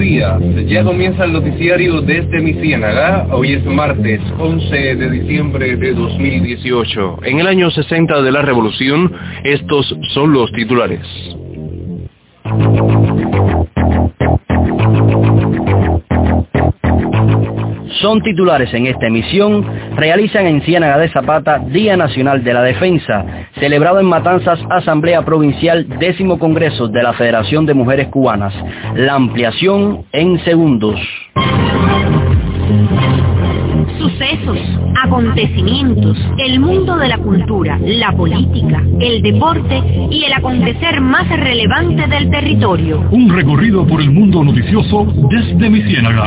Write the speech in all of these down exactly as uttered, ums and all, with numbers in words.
días, ya comienza el noticiario desde mi Ciénaga. Hoy es martes once de diciembre de dos mil dieciocho. En el año sesenta de la Revolución, estos son los titulares. Son titulares en esta emisión. Realizan en Ciénaga de Zapata Día Nacional de la Defensa. Celebrado en Matanzas Asamblea Provincial Décimo Congreso de la Federación de Mujeres Cubanas. La ampliación en segundos. Sucesos, acontecimientos, el mundo de la cultura, la política, el deporte y el acontecer más relevante del territorio. Un recorrido por el mundo noticioso desde mi Ciénaga.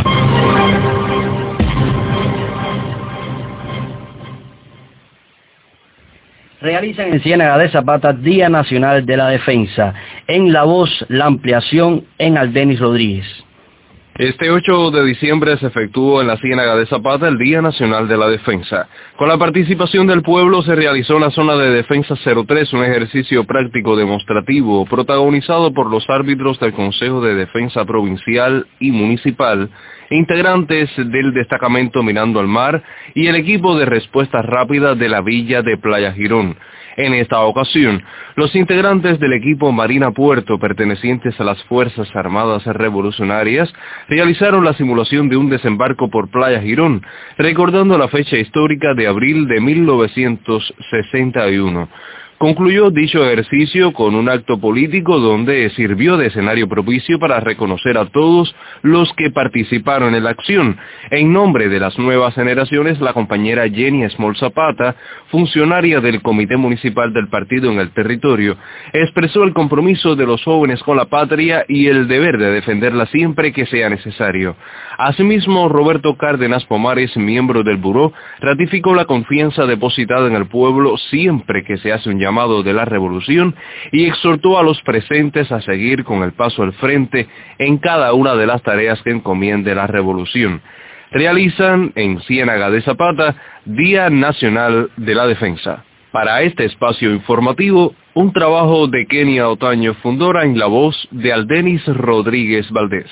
Realizan en Ciénaga de Zapata Día Nacional de la Defensa. En La Voz, la ampliación en Aldenis Rodríguez. Este ocho de diciembre se efectuó en la Ciénaga de Zapata el Día Nacional de la Defensa. Con la participación del pueblo se realizó en la zona de Defensa cero tres un ejercicio práctico demostrativo protagonizado por los árbitros del Consejo de Defensa Provincial y Municipal, integrantes del destacamento Mirando al Mar y el equipo de respuesta rápida de la villa de Playa Girón. En esta ocasión, los integrantes del equipo Marina Puerto, pertenecientes a las Fuerzas Armadas Revolucionarias, realizaron la simulación de un desembarco por Playa Girón, recordando la fecha histórica de abril de mil novecientos sesenta y uno. Concluyó dicho ejercicio con un acto político donde sirvió de escenario propicio para reconocer a todos los que participaron en la acción. En nombre de las nuevas generaciones, la compañera Jenny Small Zapata, funcionaria del Comité Municipal del Partido en el territorio, expresó el compromiso de los jóvenes con la patria y el deber de defenderla siempre que sea necesario. Asimismo, Roberto Cárdenas Pomares, miembro del Buró, ratificó la confianza depositada en el pueblo siempre que se hace un llamado de la revolución y exhortó a los presentes a seguir con el paso al frente en cada una de las tareas que encomiende la revolución. Realizan en Ciénaga de Zapata Día Nacional de la Defensa. Para este espacio informativo, un trabajo de Kenia Otaño Fundora en la voz de Aldenis Rodríguez Valdés.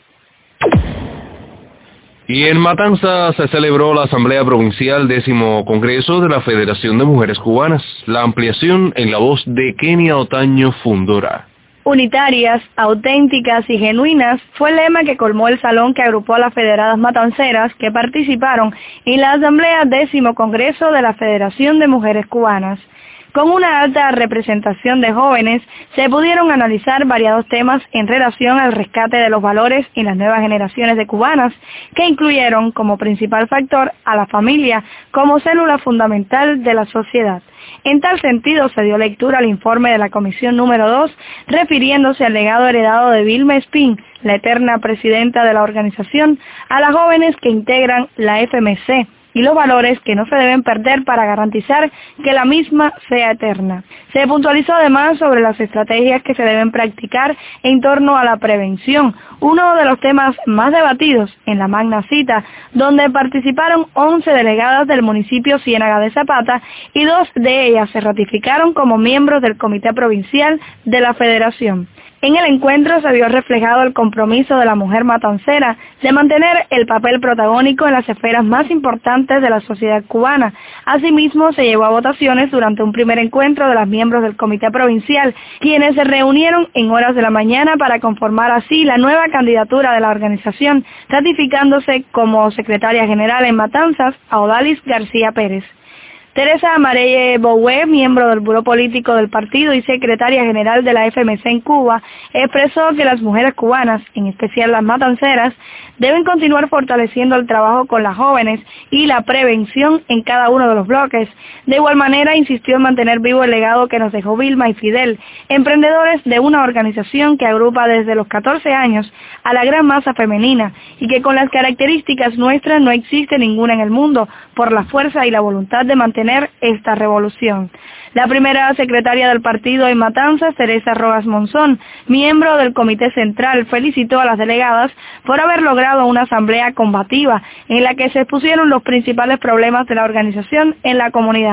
Y en Matanzas se celebró la Asamblea Provincial Décimo Congreso de la Federación de Mujeres Cubanas. La ampliación en la voz de Kenia Otaño Fundora. Unitarias, auténticas y genuinas fue el lema que colmó el salón que agrupó a las federadas matanceras que participaron en la Asamblea Décimo Congreso de la Federación de Mujeres Cubanas. Con una alta representación de jóvenes, se pudieron analizar variados temas en relación al rescate de los valores en las nuevas generaciones de cubanas, que incluyeron como principal factor a la familia como célula fundamental de la sociedad. En tal sentido, se dio lectura al informe de la Comisión número dos, refiriéndose al legado heredado de Vilma Espín, la eterna presidenta de la organización, a las jóvenes que integran la F M C, y los valores que no se deben perder para garantizar que la misma sea eterna. Se puntualizó además sobre las estrategias que se deben practicar en torno a la prevención, uno de los temas más debatidos en la magna cita, donde participaron once delegadas del municipio Ciénaga de Zapata y dos de ellas se ratificaron como miembros del Comité Provincial de la Federación. En el encuentro se vio reflejado el compromiso de la mujer matancera de mantener el papel protagónico en las esferas más importantes de la sociedad cubana. Asimismo, se llevó a votaciones durante un primer encuentro de las miembros del Comité Provincial, quienes se reunieron en horas de la mañana para conformar así la nueva candidatura de la organización, ratificándose como secretaria general en Matanzas a Odalis García Pérez. Teresa Amarelle Boué, miembro del Buró Político del partido y secretaria general de la F M C en Cuba, expresó que las mujeres cubanas, en especial las matanceras, deben continuar fortaleciendo el trabajo con las jóvenes y la prevención en cada uno de los bloques. De igual manera, insistió en mantener vivo el legado que nos dejó Vilma y Fidel, emprendedores de una organización que agrupa desde los catorce años a la gran masa femenina y que con las características nuestras no existe ninguna en el mundo, por la fuerza y la voluntad de mantener esta revolución. La primera secretaria del partido en Matanzas, Teresa Rojas Monzón, miembro del Comité Central, felicitó a las delegadas por haber logrado una asamblea combativa en la que se expusieron los principales problemas de la organización en la comunidad.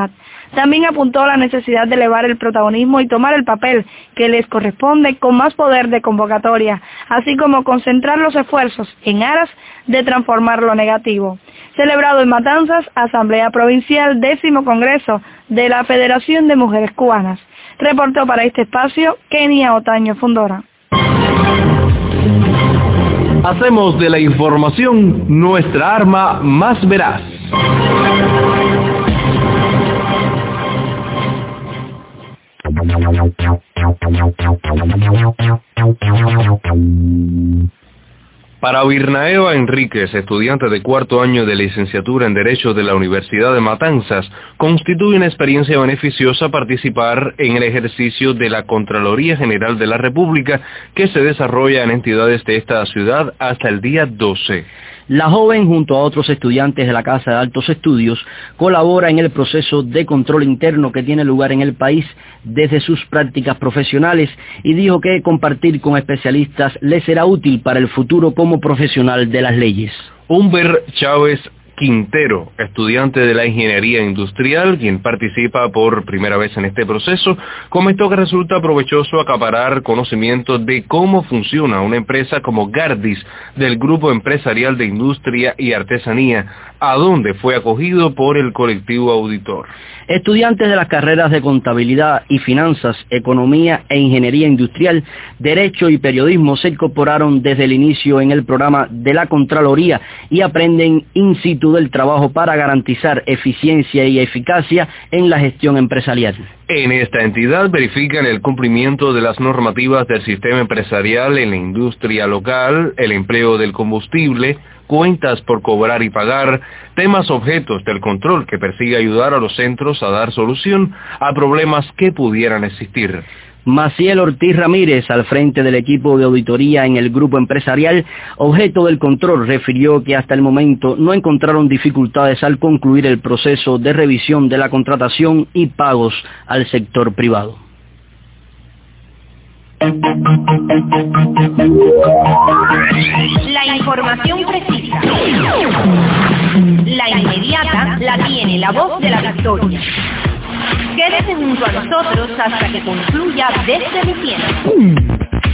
También apuntó a la necesidad de elevar el protagonismo y tomar el papel que les corresponde con más poder de convocatoria, así como concentrar los esfuerzos en aras de transformar lo negativo. Celebrado en Matanzas, Asamblea Provincial, décimo Congreso de la Federación de Mujeres Cubanas. Reportó para este espacio Kenia Otaño Fundora. Hacemos de la información nuestra arma más veraz. Para Virnaeva Enríquez, estudiante de cuarto año de licenciatura en Derecho de la Universidad de Matanzas, constituye una experiencia beneficiosa participar en el ejercicio de la Contraloría General de la República que se desarrolla en entidades de esta ciudad hasta el día doce. La joven, junto a otros estudiantes de la Casa de Altos Estudios, colabora en el proceso de control interno que tiene lugar en el país desde sus prácticas profesionales y dijo que compartir con especialistas le será útil para el futuro como profesional de las leyes. Humber Chávez Quintero, estudiante de la Ingeniería Industrial, quien participa por primera vez en este proceso, comentó que resulta provechoso acaparar conocimiento de cómo funciona una empresa como Gardis, del Grupo Empresarial de Industria y Artesanía, a donde fue acogido por el colectivo auditor. Estudiantes de las carreras de Contabilidad y Finanzas, Economía e Ingeniería Industrial, Derecho y Periodismo se incorporaron desde el inicio en el programa de la Contraloría y aprenden in situ del trabajo para garantizar eficiencia y eficacia en la gestión empresarial. En esta entidad verifican el cumplimiento de las normativas del sistema empresarial en la industria local, el empleo del combustible, cuentas por cobrar y pagar, temas objetos del control que persigue ayudar a los centros a dar solución a problemas que pudieran existir. Maciel Ortiz Ramírez, al frente del equipo de auditoría en el grupo empresarial, objeto del control, refirió que hasta el momento no encontraron dificultades al concluir el proceso de revisión de la contratación y pagos al sector privado. La información precisa, la inmediata, la tiene la voz de la victoria. Quédese junto a nosotros hasta que concluya Desde mi Ciénaga.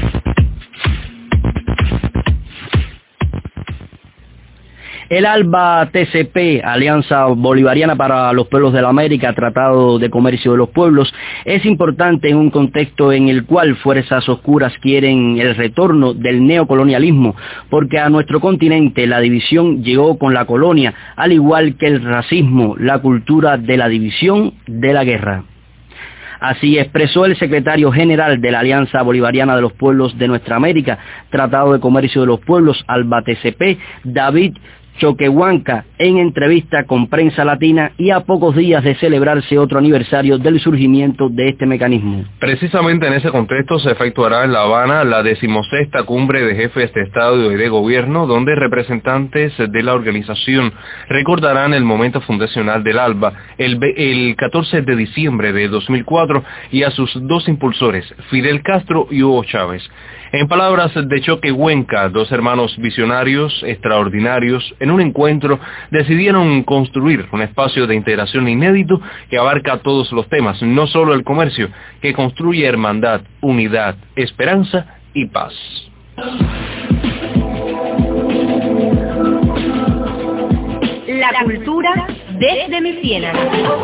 El ALBA T C P, Alianza Bolivariana para los Pueblos de la América, Tratado de Comercio de los Pueblos, es importante en un contexto en el cual fuerzas oscuras quieren el retorno del neocolonialismo, porque a nuestro continente la división llegó con la colonia, al igual que el racismo, la cultura de la división, de la guerra. Así expresó el secretario general de la Alianza Bolivariana de los Pueblos de Nuestra América, Tratado de Comercio de los Pueblos, ALBA T C P, David Choquehuanca, en entrevista con Prensa Latina y a pocos días de celebrarse otro aniversario del surgimiento de este mecanismo. Precisamente en ese contexto se efectuará en La Habana la decimosexta cumbre de jefes de Estado y de Gobierno, donde representantes de la organización recordarán el momento fundacional del ALBA, el, el catorce de diciembre de dos mil cuatro, y a sus dos impulsores, Fidel Castro y Hugo Chávez. En palabras de Choquehuanca, dos hermanos visionarios extraordinarios, en un encuentro decidieron construir un espacio de integración inédito que abarca todos los temas, no solo el comercio, que construye hermandad, unidad, esperanza y paz. La cultura desde mi ciénaga.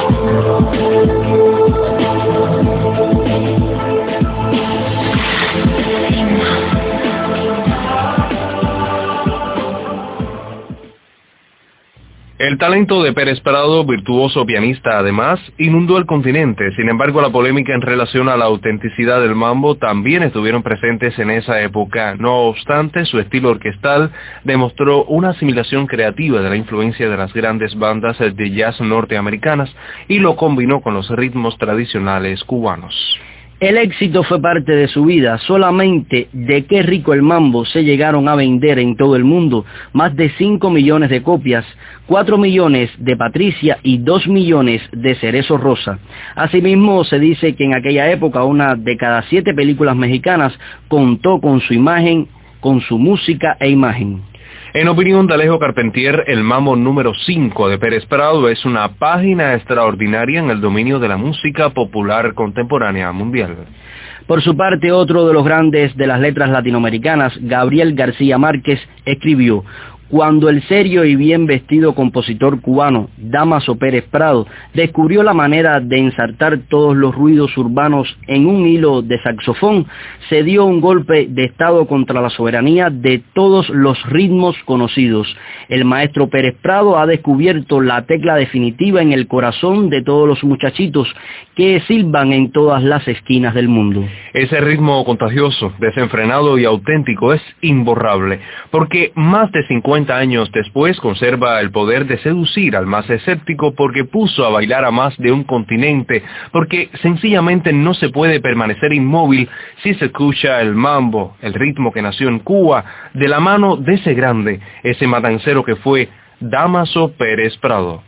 El talento de Pérez Prado, virtuoso pianista además, inundó el continente. Sin embargo, la polémica en relación a la autenticidad del mambo también estuvieron presentes en esa época. No obstante, su estilo orquestal demostró una asimilación creativa de la influencia de las grandes bandas de jazz norteamericanas y lo combinó con los ritmos tradicionales cubanos. El éxito fue parte de su vida. Solamente de Qué rico el mambo se llegaron a vender en todo el mundo más de cinco millones de copias, cuatro millones de Patricia y dos millones de Cerezo Rosa. Asimismo, se dice que en aquella época una de cada siete películas mexicanas contó con su imagen, con su música e imagen. En opinión de Alejo Carpentier, el mambo número cinco de Pérez Prado es una página extraordinaria en el dominio de la música popular contemporánea mundial. Por su parte, otro de los grandes de las letras latinoamericanas, Gabriel García Márquez, escribió: cuando el serio y bien vestido compositor cubano Dámaso Pérez Prado descubrió la manera de ensartar todos los ruidos urbanos en un hilo de saxofón, se dio un golpe de estado contra la soberanía de todos los ritmos conocidos. El maestro Pérez Prado ha descubierto la tecla definitiva en el corazón de todos los muchachitos que silban en todas las esquinas del mundo. Ese ritmo contagioso, desenfrenado y auténtico es imborrable, porque más de cincuenta años después conserva el poder de seducir al más escéptico, porque puso a bailar a más de un continente, porque sencillamente no se puede permanecer inmóvil si se escucha el mambo, el ritmo que nació en Cuba, de la mano de ese grande, ese matancero que fue Dámaso Pérez Prado.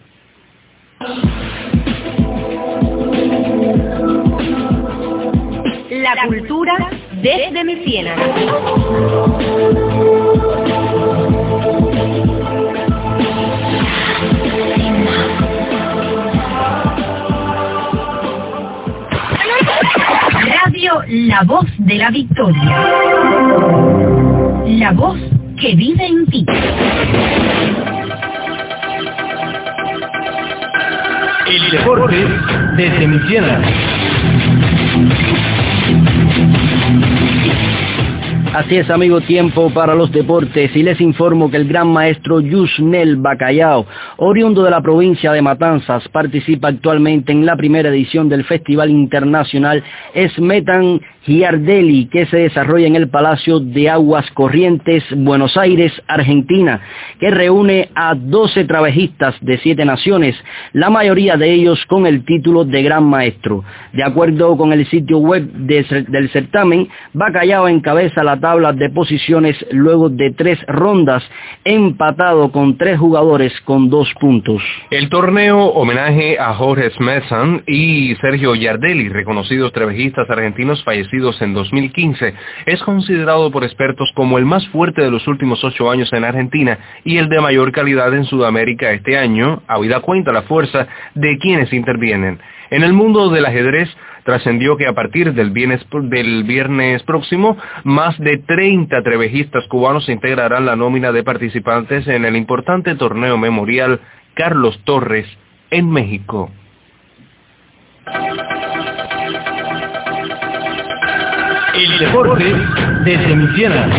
La cultura desde mi ciénaga. Radio La Voz de la Victoria. La voz que vive en ti. El deporte desde mi ciénaga. Así es, amigo, tiempo para los deportes, y les informo que el gran maestro Yusnel Bacallao, oriundo de la provincia de Matanzas, participa actualmente en la primera edición del Festival Internacional Smetan Giardelli, que se desarrolla en el Palacio de Aguas Corrientes, Buenos Aires, Argentina, que reúne a doce trabajistas de siete naciones, la mayoría de ellos con el título de Gran Maestro. De acuerdo con el sitio web de, del certamen, Bacallao encabeza la tabla de posiciones luego de tres rondas, empatado con tres jugadores con dos puntos. El torneo homenaje a Jorge Smetan y Sergio Giardelli, reconocidos trabajistas argentinos fallecidos en dos mil quince, es considerado por expertos como el más fuerte de los últimos ocho años en Argentina y el de mayor calidad en Sudamérica este año, habida cuenta la fuerza de quienes intervienen. En el mundo del ajedrez, trascendió que a partir del viernes, del viernes próximo, más de treinta trevejistas cubanos se integrarán la nómina de participantes en el importante torneo memorial Carlos Torres en México. El deporte desde mi ciénaga.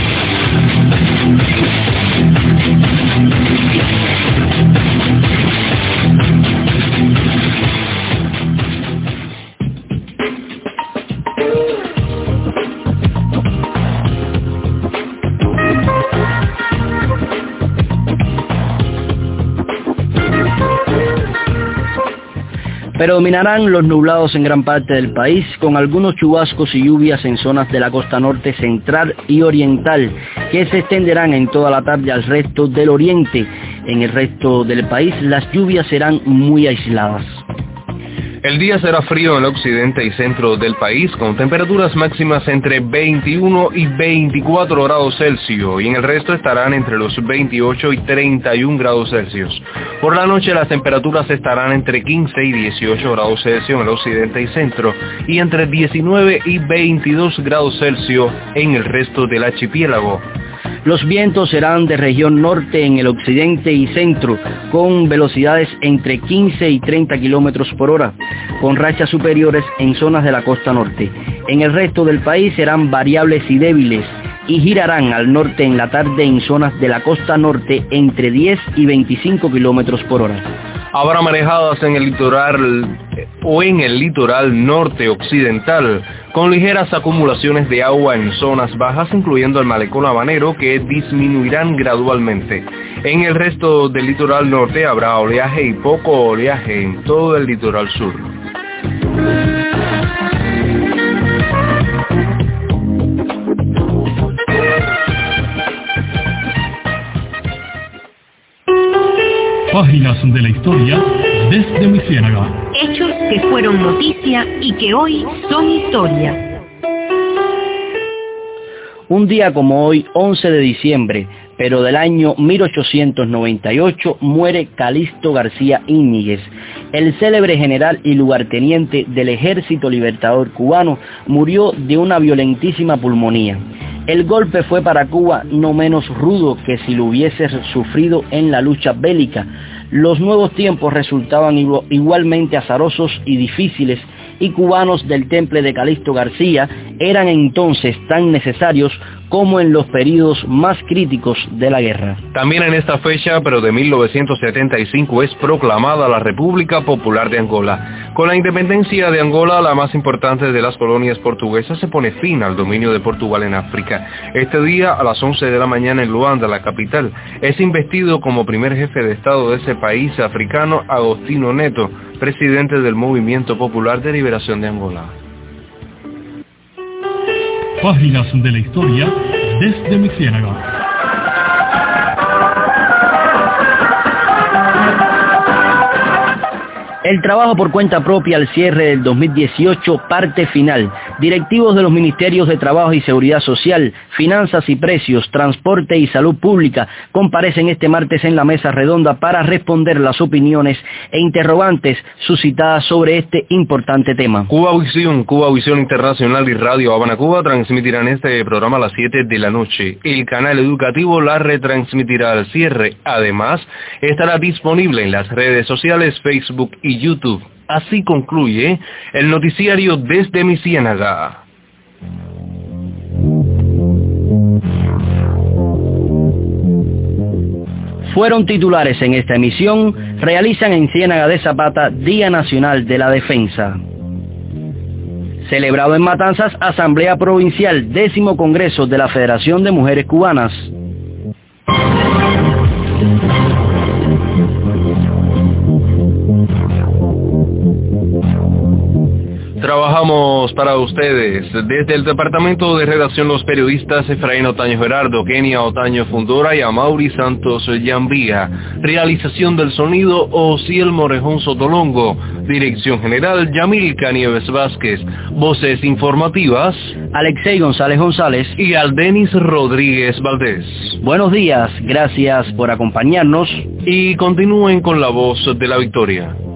Predominarán los nublados en gran parte del país, con algunos chubascos y lluvias en zonas de la costa norte, central y oriental, que se extenderán en toda la tarde al resto del oriente. En el resto del país las lluvias serán muy aisladas. El día será frío en el occidente y centro del país, con temperaturas máximas entre veintiuno y veinticuatro grados Celsius, y en el resto estarán entre los veintiocho y treinta y un grados Celsius. Por la noche las temperaturas estarán entre quince y dieciocho grados Celsius en el occidente y centro, y entre diecinueve y veintidós grados Celsius en el resto del archipiélago. Los vientos serán de región norte en el occidente y centro, con velocidades entre quince y treinta kilómetros por hora, con rachas superiores en zonas de la costa norte. En el resto del país serán variables y débiles, y girarán al norte en la tarde en zonas de la costa norte entre diez y veinticinco kilómetros por hora. Habrá marejadas en el litoral o en el litoral norte occidental, con ligeras acumulaciones de agua en zonas bajas, incluyendo el malecón habanero, que disminuirán gradualmente. En el resto del litoral norte habrá oleaje y poco oleaje en todo el litoral sur. Páginas de la historia desde mi ciénaga. Hechos que fueron noticia y que hoy son historia. Un día como hoy, once de diciembre, pero del año mil ochocientos noventa y ocho muere Calixto García Íñiguez. El célebre general y lugarteniente del Ejército Libertador cubano murió de una violentísima pulmonía. El golpe fue para Cuba no menos rudo que si lo hubiese sufrido en la lucha bélica. Los nuevos tiempos resultaban igualmente azarosos y difíciles, y cubanos del temple de Calixto García eran entonces tan necesarios como en los periodos más críticos de la guerra. También en esta fecha, pero de mil novecientos setenta y cinco, es proclamada la República Popular de Angola. Con la independencia de Angola, la más importante de las colonias portuguesas, se pone fin al dominio de Portugal en África. Este día, a las once de la mañana en Luanda, la capital, es investido como primer jefe de Estado de ese país africano Agostinho Neto, presidente del Movimiento Popular de Liberación de Angola. Páginas de la historia desde mi ciénaga. El trabajo por cuenta propia al cierre del dos mil dieciocho, parte final. Directivos de los Ministerios de Trabajo y Seguridad Social, Finanzas y Precios, Transporte y Salud Pública comparecen este martes en la mesa redonda para responder las opiniones e interrogantes suscitadas sobre este importante tema. Cuba Visión, Cuba Visión Internacional y Radio Habana Cuba transmitirán este programa a las siete de la noche. El canal educativo la retransmitirá al cierre. Además, estará disponible en las redes sociales Facebook y YouTube. Así concluye el noticiario desde mi ciénaga. Fueron titulares en esta emisión: realizan en Ciénaga de Zapata Día Nacional de la Defensa. Celebrado en Matanzas, Asamblea Provincial, décimo Congreso de la Federación de Mujeres Cubanas. Trabajamos para ustedes desde el departamento de redacción los periodistas Efraín Otaño Gerardo, Kenia Otaño Fundora y Amaury Santos Yambía. Realización del sonido Osiel Morejón Sotolongo. Dirección general Yamilca Nieves Vázquez. Voces informativas Alexei González González y Aldenis Rodríguez Valdés. Buenos días, gracias por acompañarnos y continúen con la voz de la victoria.